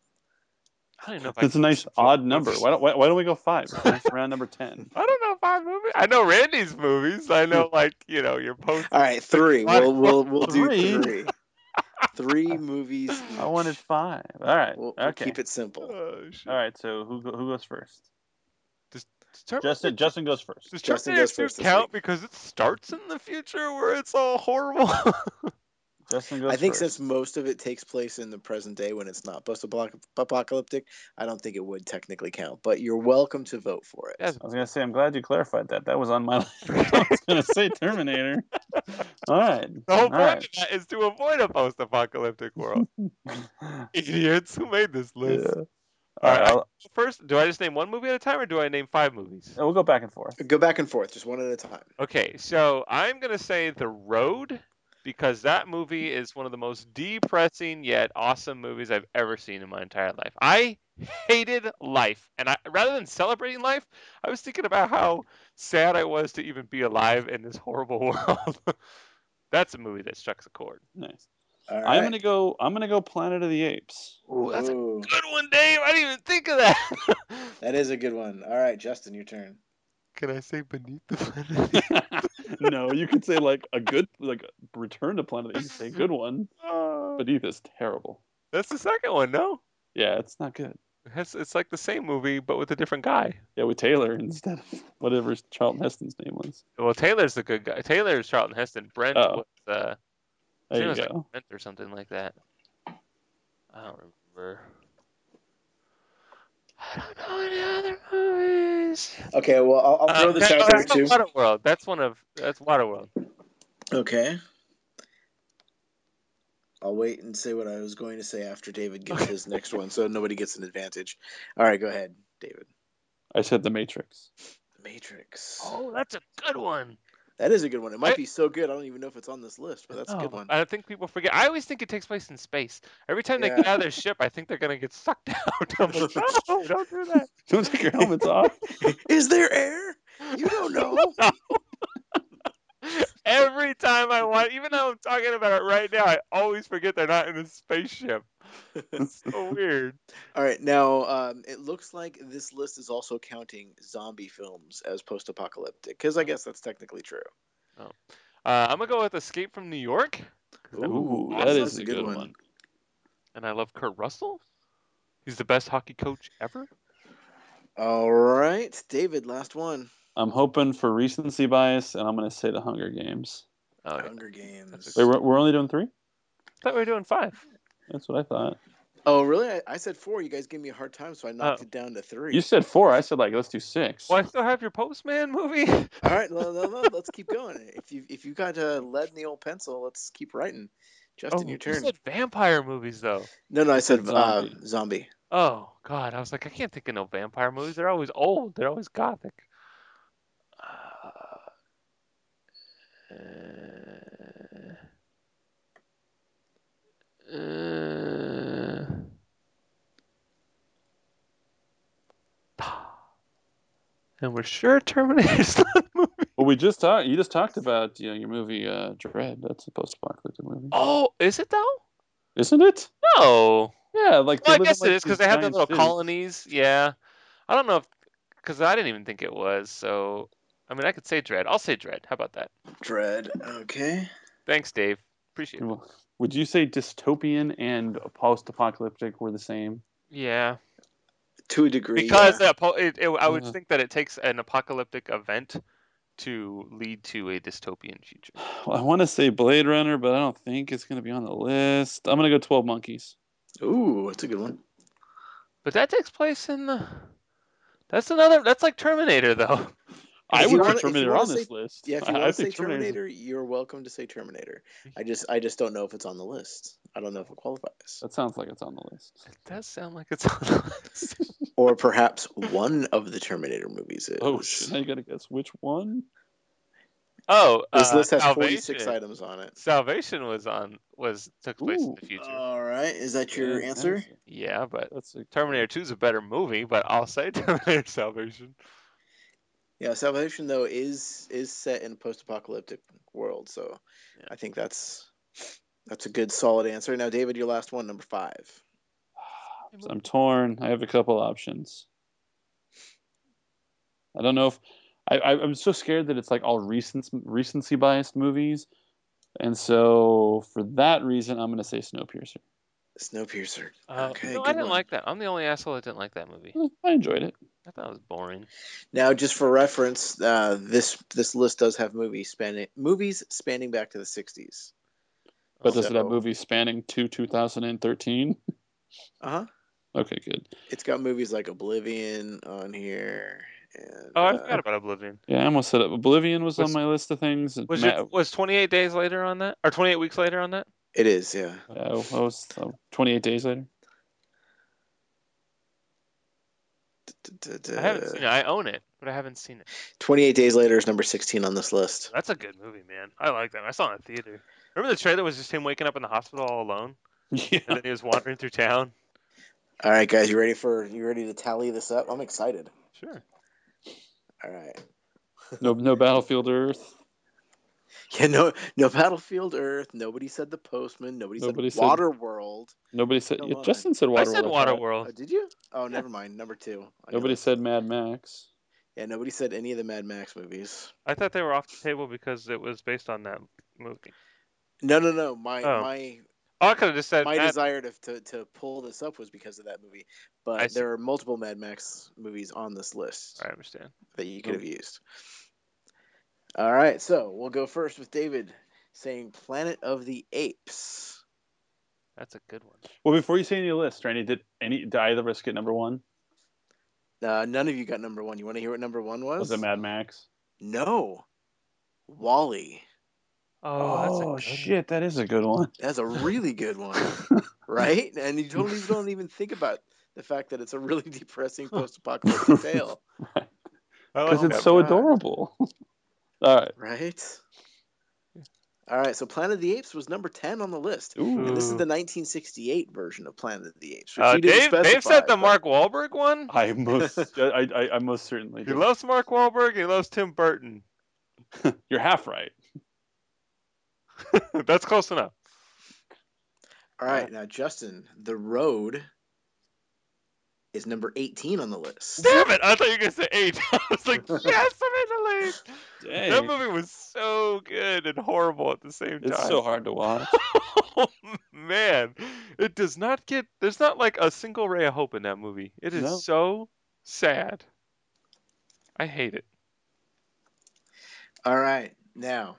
I don't even know if I That's a can nice support odd number. movies. Why don't why, why don't we go five? It's a nice round number ten. I don't know five movies. I know Randy's movies. I know like, you know, your post All right, three. What? We'll we'll we'll Three? do three. Three movies. Each. I wanted five. All right. We'll, we'll okay. keep it simple. Oh, shit. All right. So who go- who goes first? Does Terminator Justin. two- Justin goes first. Does Justin Terminator goes two first this count week. because it starts in the future where it's all horrible? Justin goes I think first. since most of it takes place in the present day when it's not post-apocalyptic, I don't think it would technically count. But you're welcome to vote for it. Yes. I was gonna say I'm glad you clarified that. That was on my list. I was gonna say Terminator. All right. The whole All point right. of that is to avoid a post-apocalyptic world. Idiots who made this Yeah. list. All All right. right. I'll, First, do I just name one movie at a time or do I name five movies? we'll go back and forth. Go back and forth, just one at a time. Okay, so I'm going to say The Road because that movie is one of the most depressing yet awesome movies I've ever seen in my entire life. I hated life. And I, rather than celebrating life, I was thinking about how sad I was to even be alive in this horrible world. That's a movie that struck a chord. Nice. All right. I'm gonna go. I'm gonna go Planet of the Apes. Ooh, that's a Ooh, good one, Dave. I didn't even think of that. that is a good one. All right, Justin, your turn. Can I say Beneath the Planet? No, you could say like a good, like Return to Planet of the Apes. A good one. Oh, Beneath is terrible. that's the second one, no? Yeah, it's not good. It's, it's like the same movie, but with a different guy. Yeah, with Taylor instead of whatever Charlton Heston's name was. Well, Taylor's the good guy. Taylor's Charlton Heston. Brent Oh. was uh, There you was go. like Brent or something like that. I don't remember. I don't know any other movies. Okay, well, I'll, I'll throw Uh, this no, out there that's too. not Waterworld. That's one of that's Waterworld. Okay. I'll wait and say what I was going to say after David gives his next one, so nobody gets an advantage. All right, go ahead, David. I said The Matrix. The Matrix. Oh, that's a good one. That is a good one. It might I- be so good, I don't even know if it's on this list, but that's a good Oh, one. I think people forget. I always think it takes place in space. Every time they Yeah. get out of their ship, I think they're gonna get sucked out. I'm like, no, don't do that. Don't take your helmets off. Is there air? You don't know. Every time I want, even though I'm talking about it right now, I always forget they're not in a spaceship. It's so weird. All right, now um, it looks like this list is also counting zombie films as post-apocalyptic, because I guess that's technically true. Uh, I'm gonna go with Escape from New York. 'cause that movie's Ooh, awesome. that That's is a a good good one. one. And I love Kurt Russell. He's the best hockey coach ever. All right, David, last one. I'm hoping for recency bias, and I'm going to say The Hunger Games. Oh, yeah. Hunger Games. That's Wait, we're, we're only doing three? I thought we were doing five. That's what I thought. Oh, really? I, I said four. You guys gave me a hard time, so I knocked Oh. it down to three. You said four. I said like let's do six. Well, I still have your Postman movie. All right, no, no, no. Let's keep going. If you if you got uh, lead in the old pencil, let's keep writing. Justin, Oh, your you turn. said vampire movies though. No, no, I You said, said zombie. zombie. Uh, zombie. Oh God, I was like, I can't think of no vampire movies. They're always old. They're always gothic. Uh, uh, uh, and we're sure Terminator's not a movie. Well, we just talked. You just talked about you know your movie uh, Dread. That's a post-apocalyptic movie, Oh, is it though? isn't it? No. Yeah, like they Well, I live in, guess it like, is because these they have the giant little cities. colonies. Yeah. I don't know if because I didn't even think it was. So, I mean, I could say Dread. I'll say Dread. How about that? Dread. Okay. Thanks, Dave. Appreciate it. Well, would you say dystopian and post-apocalyptic were the same? Yeah. To a degree. Because yeah. the apo- it, it, I would Uh. think that it takes an apocalyptic event to lead to a dystopian future. Well, I want to say Blade Runner, but I don't think it's going to be on the list. I'm going to go twelve Monkeys. Ooh, that's a good one. But that takes place in the. That's another. That's like Terminator, though. I If you would wanna- put if you Terminator wanna on this say- list. Yeah, if you I, I want to say think Terminator's- Terminator, you're welcome to say Terminator. I just I just don't know if it's on the list. I don't know if it qualifies. That sounds like it's on the list. It does sound like it's on the list. Or perhaps one of the Terminator movies is. Oh shit! Now you got to guess which one. Oh, This uh, list has Salvation. forty-six items on it. Salvation was on was took place in Ooh. the future. All right, is that your Yeah, answer? that's a- yeah, but That's a, Terminator two is a better movie. But I'll say Terminator Salvation. Yeah, Salvation though is is set in a post-apocalyptic world, so Yeah. I think that's that's a good solid answer. Now, David, your last one, number five. I'm torn. I have a couple options. I don't know if I, I I'm so scared that it's like all recent recency biased movies, and so for that reason, I'm going to say Snowpiercer. Snowpiercer. Uh, Okay, no, good I didn't one. like that. I'm the only asshole that didn't like that movie. Eh, I enjoyed it. I thought it was boring. Now, just for reference, uh, this this list does have movies spanning movies spanning back to the sixties. But does it have So- movies spanning to two thousand thirteen? Uh huh. Okay, good. It's got movies like Oblivion on here. And, Oh, I uh, forgot about Oblivion. Yeah, I almost said it. Oblivion was, Was- on my list of things. Was Ma- it was twenty-eight days later on that, or twenty-eight weeks later on that? It is, yeah. uh, what was uh, twenty-eight days later? I haven't seen it. I own it, but I haven't seen it. twenty-eight Days Later is number sixteen on this list. That's a good movie, man. I like that. I saw it in the theater. Remember the trailer was just him waking up in the hospital all alone, Yeah. and then he was wandering through town. All right, guys, you ready for you ready to tally this up? I'm excited. Sure. All right. No, no Battlefield Earth. Yeah, no, no Battlefield Earth. Nobody said The Postman. Nobody, Nobody said said- Waterworld. Nobody said. Come Yeah, on. Justin said I Waterworld. said thought. Oh, Waterworld. did you? Oh, never mind. Number two. on your Nobody list. said Mad Max. Yeah, nobody said any of the Mad Max movies. I thought they were off the table because it was based on that movie. No, no, no. My Oh. my Oh, I could have just said my Mad- desire to, to to pull this up was because of that movie. I But see. there are multiple Mad Max movies on this list I understand. that you could have used. All right, so we'll go first with David saying Planet of the Apes. That's a good one. Well, before you say any list, Randy, did any did either of us get number one? Uh, none of you got number one. You want to hear what number one was? Was it Mad Max? No. Wall-E. Oh, that's a good one. shit, that is a good one. That's a really good one, right? And you don't even don't even think about the fact that it's a really depressing post-apocalyptic tale, I like Because that it's so God. adorable. All right. right? All right, so Planet of the Apes was number ten on the list. Ooh. And this is Ooh. the nineteen sixty-eight version of Planet of the Apes, which Uh, you didn't Dave, specify. Dave said the but- Mark Wahlberg one. I most, I, I, I most certainly He did. loves Mark Wahlberg. He loves Tim Burton. You're half right. That's close enough. All right, now Justin, The Road is number eighteen on the list. Damn it! I thought you were gonna say eight. I was like, yes, I'm in the lead. Dang. That movie was so good and horrible at the same time. It's so hard to watch. Oh man, it does not get. There's not like a single ray of hope in that movie. It is No. so sad. I hate it. All right, now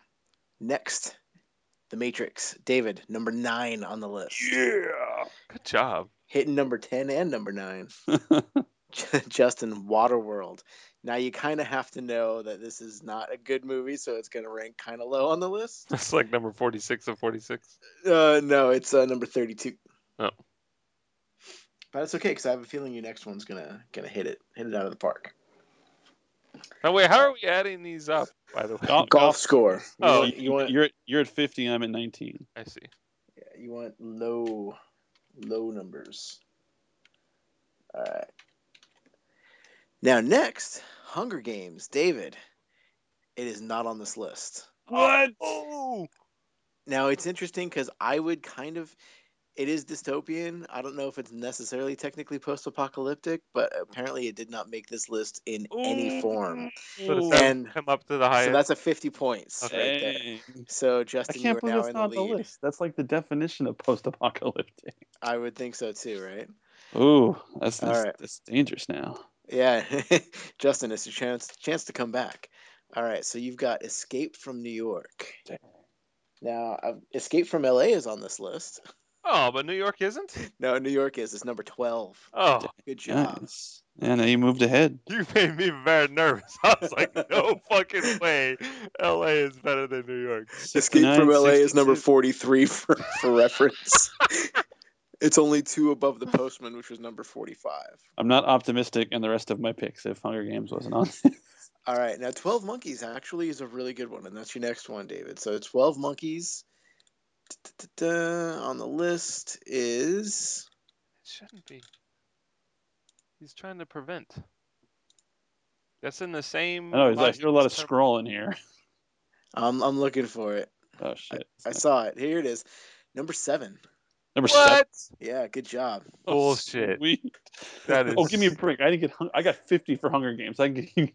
next, The Matrix. David, number nine on the list. Yeah. Good job. hitting number ten and number nine. Justin, Waterworld. Now you kind of have to know that this is not a good movie, so it's going to rank kind of low on the list. It's like number forty-six of forty-six. Uh, no, it's uh, number thirty-two. Oh. But it's okay because I have a feeling your next one's gonna gonna hit it, hit it out of the park. Now wait, how are we adding these up? By the way, Golf, Golf score. You Oh, want, you want you're you're at fifty. I'm at nineteen. I see. yeah, you want low low numbers. All right. Now next, Hunger Games. David, it is not on this list. What? Oh, Now it's interesting because I would kind of. It is dystopian. I don't know if it's necessarily technically post-apocalyptic, but apparently it did not make this list in any form. so the Ooh. seven And come up to the highest. so that's a fifty points Okay. right there. Dang. So I Justin, you can't are believe now it's in not the on the lead. list. That's like the definition of post-apocalyptic. I would think so too, right? Ooh, that's All that's, right. that's dangerous now. Yeah, Justin, it's your chance chance to come back. All right, so you've got Escape from New York. Dang. Now, uh, Escape from L A is on this list. Oh, but New York isn't. No, New York is. It's number twelve. Oh, Good job. Nice. And now you moved ahead. you made me very nervous. I was like, no fucking way. L A is better than New York. Escape from L A is number sixty-six. forty-three for, for reference. It's only two above The Postman, which was number forty-five. I'm not optimistic in the rest of my picks if Hunger Games wasn't on. All right, now twelve Monkeys actually is a really good one, and that's your next one, David. So twelve Monkeys on the list is... It shouldn't be. He's trying to prevent. That's in the same. I know, there's- I box hear a lot of as- scrolling here. I'm, I'm looking for it. Oh, shit. I saw it. Here it is. Number seven. Number seven. What? Yeah, good job. Oh, Bullshit. sweet. That is. Oh, give me a break. I didn't get. Hung- I got fifty for Hunger Games. I can.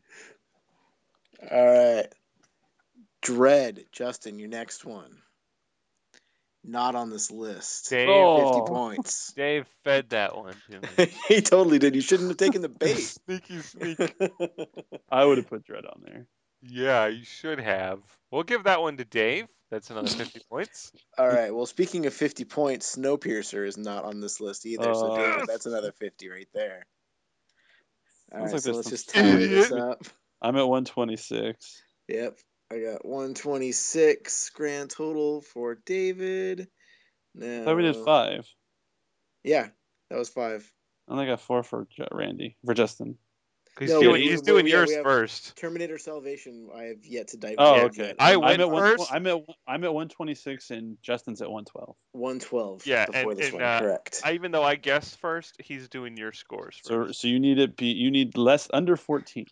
All right. Dread, Justin, your next one. Not on this list. Dave. Oh. fifty points. Dave fed that one to me. He totally did. You shouldn't have taken the bait. Sneaky sneak. I would have put Dread on there. Yeah, you should have. We'll give that one to Dave. That's another fifty points. All right. Well, speaking of fifty points, Snowpiercer is not on this list either. So, Uh, David, that's another fifty right there. All right. Sounds like So there's let's some just tally this idiot. up. I'm at one twenty-six. Yep. I got one twenty-six grand total for David. Now, I thought we did five. Yeah, that was five. I only got four for J- Randy, for Justin. He's No, doing, we- he's we- doing we- yeah, yours we have- first. Terminator Salvation, I have yet to dive Oh, into okay. yet. I I'm went at one, first. I'm at I'm at one twenty-six and Justin's at one twelve. one twelve Yeah, before and- this and, one, uh, correct. I, even though I guessed first, he's doing your scores So first. so you need it be you need less under fourteen.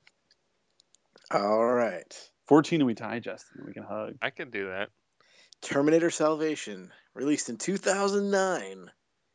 All right. fourteen and we tie Justin. We can hug. I can do that. Terminator Salvation, released in two thousand nine,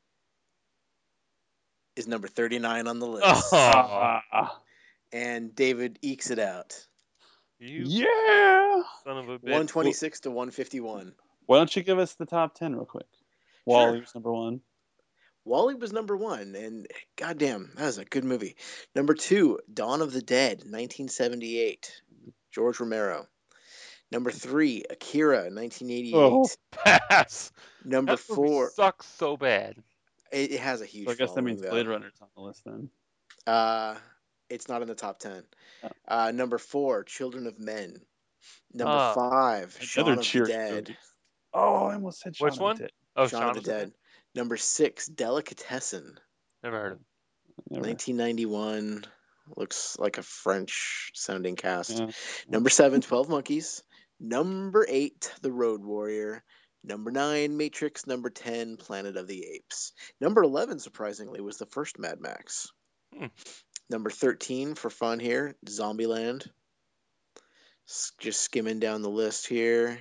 is number thirty-nine on the list. Oh, Ah, And David ekes it out. you yeah. son of a bitch. one twenty-six to one fifty-one. Why don't you give us the top ten real quick? Wally was number one. Wally was number one, and goddamn, that was a good movie. Number two, Dawn of the Dead, nineteen seventy-eight, George Romero. Number three, Akira, nineteen eighty-eight. Oh. Pass. Number That movie four, sucks so bad. it, it has a huge. So I guess that following, means though. Blade Runner's on the list then. Uh, it's not in the top ten. Oh. Uh, number four, Children of Men. Number Ah. five, Shaun Another of the cheer Dead. movie. Oh, I almost said Shaun Which of the one? Dead. Oh, Shaun, Shaun of the Dead. Number six, Delicatessen. Never heard of him. Never. nineteen ninety-one. Looks like a French sounding cast. Yeah. Number seven, twelve Monkeys. Number eight, The Road Warrior. Number nine, Matrix. Number ten, Planet of the Apes. Number eleven, surprisingly, was the first Mad Max. Hmm. Number thirteen, for fun here, Zombieland. S- Just skimming down the list here.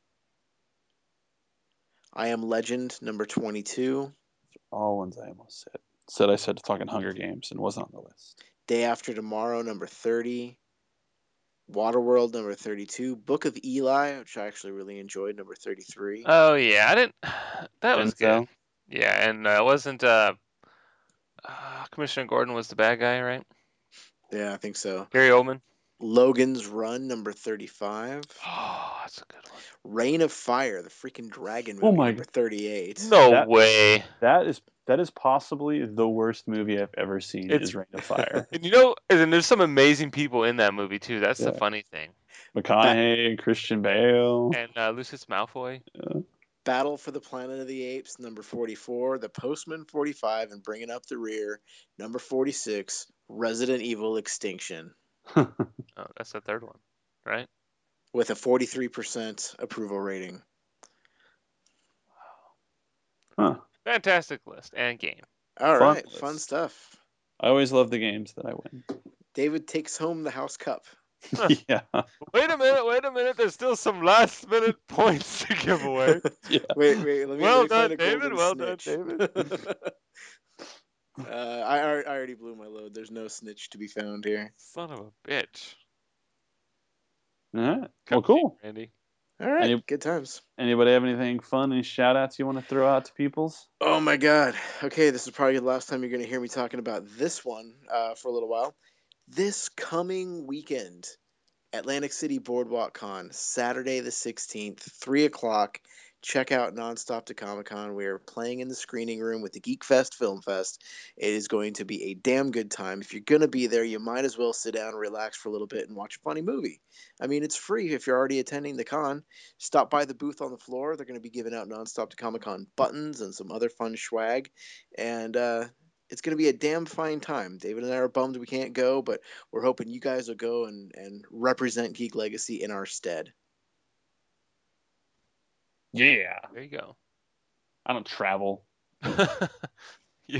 I Am Legend, number twenty-two. All ones I almost said. Said I said talking Hunger Games and wasn't on the list. Day After Tomorrow, number thirty. Waterworld, number thirty-two. Book of Eli, which I actually really enjoyed, number thirty-three. Oh yeah, I didn't. That was Denzel. good. Yeah, and uh, wasn't uh, uh, Commissioner Gordon was the bad guy, right? Yeah, I think so. Gary Oldman. Logan's Run, number thirty-five. Oh, that's a good one. Reign of Fire, the freaking dragon movie, Oh my number God. thirty-eight. No That- way. That is that is possibly the worst movie I've ever seen. It's- Is Reign of Fire. And you know, and there's some amazing people in that movie too. That's the Yeah. funny thing. McConaughey, Christian Bale. And uh, Lucius Malfoy. Battle for the Planet of the Apes, number forty-four. The Postman, forty-five. And bringing up the rear, number forty-six. Resident Evil Extinction, Oh, that's the third one, right? with a forty-three percent approval rating. Huh. Fantastic list and game. All Fun right, fun list. stuff. I always love the games that I win. David takes home the House Cup. yeah. Wait a minute, wait a minute. There's still some last minute points to give away. yeah. Wait, wait. Let me. Well let me find done, a David, golden well done, snitch. uh, I, I already blew my load. There's no snitch to be found here. Son of a bitch. All right. Well, Come cool. to you, Randy. All right, Any- good times. Anybody have anything fun, any shout outs you want to throw out to peoples? Oh my God. Okay, this is probably the last time you're going to hear me talking about this one uh, for a little while. This coming weekend, Atlantic City Boardwalk Con, Saturday the sixteenth, three o'clock. Check out Nonstop to Comic Con. We are playing in the screening room with the Geek Fest Film Fest. It is going to be a damn good time. If you're going to be there, you might as well sit down, relax for a little bit, and watch a funny movie. I mean, it's free if you're already attending the con. Stop by the booth on the floor. They're going to be giving out Nonstop to Comic Con buttons and some other fun swag. And uh, it's going to be a damn fine time. David and I are bummed we can't go, but we're hoping you guys will go and, and represent Geek Legacy in our stead. Yeah. There you go. I don't travel. Yeah.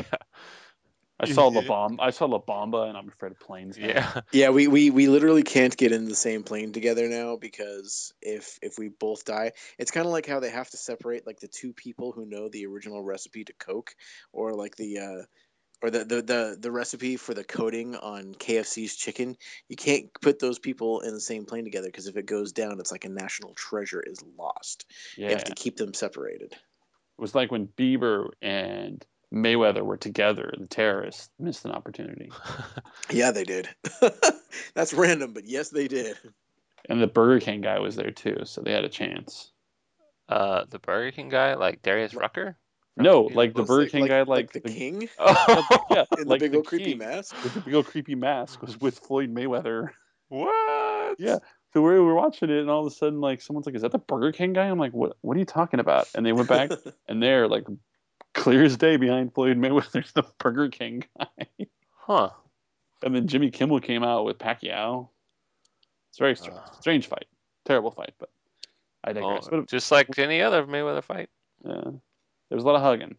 I saw Yeah. La Bamba. I saw La Bamba, and I'm afraid of planes. now. Yeah. Yeah, we, we, we literally can't get in the same plane together now because if if we both die, it's kind of like how they have to separate like the two people who know the original recipe to Coke, or like the uh, or the, the, the, the recipe for the coating on K F C's chicken. You can't put those people in the same plane together because if it goes down, it's like a national treasure is lost. Yeah. You have to keep them separated. It was like when Bieber and Mayweather were together. The terrorists missed an opportunity. Yeah, they did. That's random, but yes, they did. And the Burger King guy was there too, so they had a chance. Uh, the Burger King guy, like Darius Rucker? No, like the Well, Burger like- King like- guy, like like, the, king Oh, yeah, in like the big the old creepy king mask. with the big old creepy mask was with Floyd Mayweather. what? Yeah. So we were watching it, and all of a sudden, like, someone's like, "Is that the Burger King guy?" I'm like, "What? What are you talking about?" And they went back, and they're like, clear as day behind Floyd Mayweather's the Burger King guy. Huh. And then Jimmy Kimmel came out with Pacquiao. It's a very strange, Uh. strange fight, terrible fight, but I digress. Oh, But just like any other Mayweather fight. uh, there was a lot of hugging.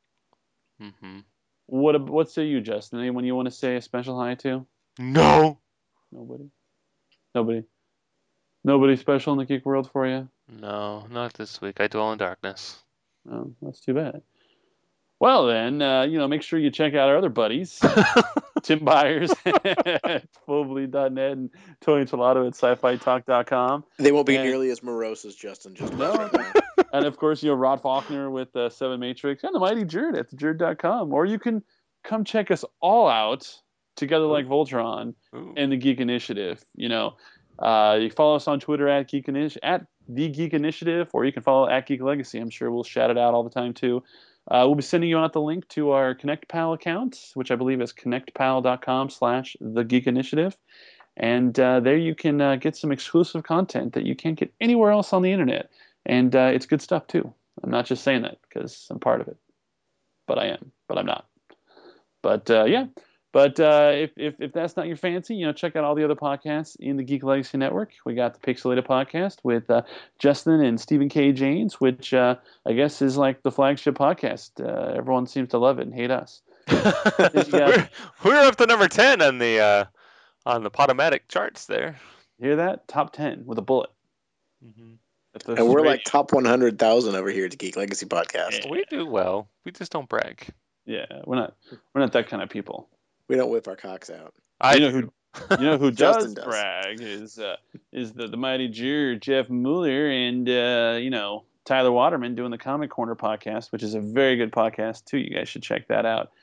Mm-hmm. What? ab- What say you, Justin? Anyone you want to say a special hi to? No. Nobody. Nobody. Nobody special in the geek world for you? No, not this week. I dwell in darkness. Oh, that's too bad. Well, then, uh, you know, make sure you check out our other buddies, Tim Byers at full bleed dot net and Tony Tolato at sci fi talk dot com. They won't be And- nearly as morose as Justin just No. was right now. And, of course, you know, Rod Faulkner with uh, Seven Matrix and the Mighty Jerd at the jerd dot com. Or you can come check us all out together like Voltron Ooh. and the Geek Initiative. You know, uh, you follow us on Twitter at Geek Initi- at the Geek Initiative, or you can follow at Geek Legacy. I'm sure we'll shout it out all the time too. Uh, we'll be sending you out the link to our ConnectPal account, which I believe is connectpal dot com slash the Geek Initiative, and uh, there you can uh, get some exclusive content that you can't get anywhere else on the internet, and uh, it's good stuff too. I'm not just saying that because I'm part of it, but I am, but I'm not. But uh, yeah. But uh, if, if if that's not your fancy, you know, check out all the other podcasts in the Geek Legacy Network. We got the Pixelated podcast with uh, Justin and Stephen K. James, which uh, I guess is like the flagship podcast. Uh, everyone seems to love it and hate us. we're, we're up to number ten on the uh, on the Podomatic charts there. Hear that? Top ten with a bullet. Mm-hmm. At the And we're straight- like top one hundred thousand over here at the Geek Legacy Podcast. Yeah. We do well. We just don't brag. yeah, we're not we're not that kind of people. We don't whip our cocks out. I you know do. who you know who does, Justin does. brag is uh, is the the mighty Jew Jeff Mueller and uh, you know Tyler Waterman doing the Comic Corner podcast, which is a very good podcast too. You guys should check that out.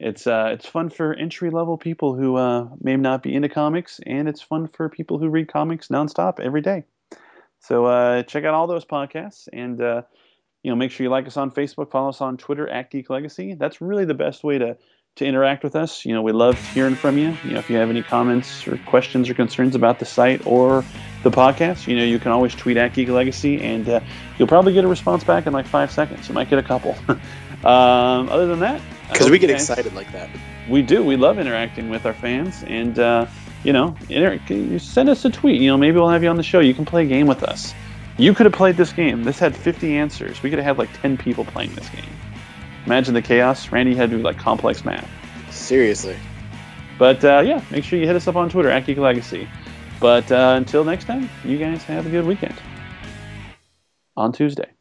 It's uh, it's fun for entry level people who uh, may not be into comics, and it's fun for people who read comics nonstop every day. So uh, check out all those podcasts, and uh, you know, make sure you like us on Facebook, follow us on Twitter at Geek Legacy. That's really the best way to to interact with us. You know, we love hearing from you. You know, if you have any comments or questions or concerns about the site or the podcast, you know, you can always tweet at Geek Legacy, and uh, you'll probably get a response back in like five seconds. You might get a couple. um, other than that, because we get guys, excited like that. We do. We love interacting with our fans, and uh, you know, inter- you send us a tweet. You know, maybe we'll have you on the show. You can play a game with us. You could have played this game. This had fifty answers. We could have had like ten people playing this game. Imagine the chaos. Randy had to do like complex math. Seriously. But uh, yeah, make sure you hit us up on Twitter at Geek Legacy. But uh, until next time, you guys have a good weekend. On Tuesday.